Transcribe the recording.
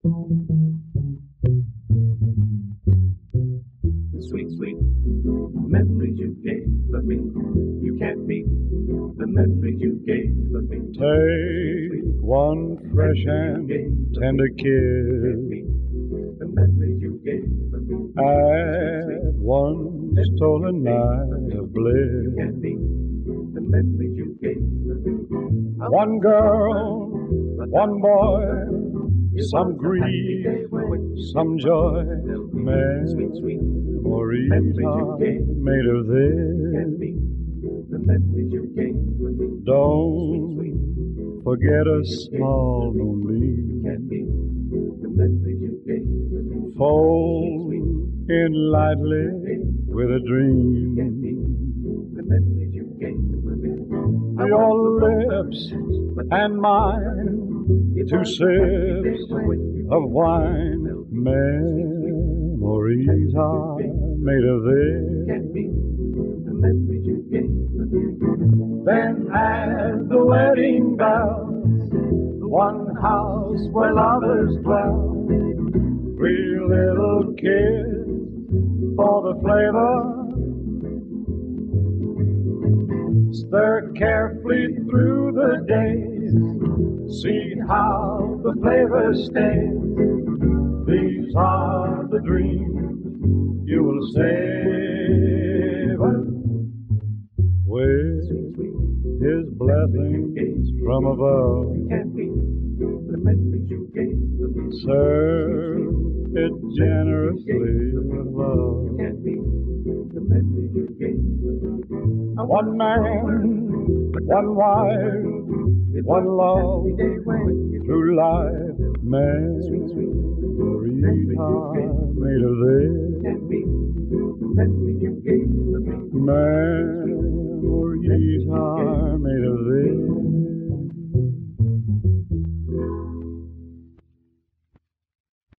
Sweet, sweet memories you gave me. You can't beat the memories you gave me. Take one fresh and tender kiss. The memories you gave me. Add one stolen night of bliss. You can't beat the memories you gave me. One girl, one boy, some grief, some joy. Memories are made of this. The memories you gave me. Don't forget a small moonbeam. The memories you gave me. Fold in lightly with a dream. The memories you gave me. Your lips and mine, two sips of wine. Memories are made of this. The memories you gave me. Then add the wedding bells, one house where lovers dwell. Three little kids for the flavor. Stir carefully through the days, see how the flavor stays. These are the dreams you will savor with His blessings from above. The memories you gave me. Serve it generously with love. The memories you gave me. One man, one wife, one love, through life. Memories are made of this. The memories you gave me. Man.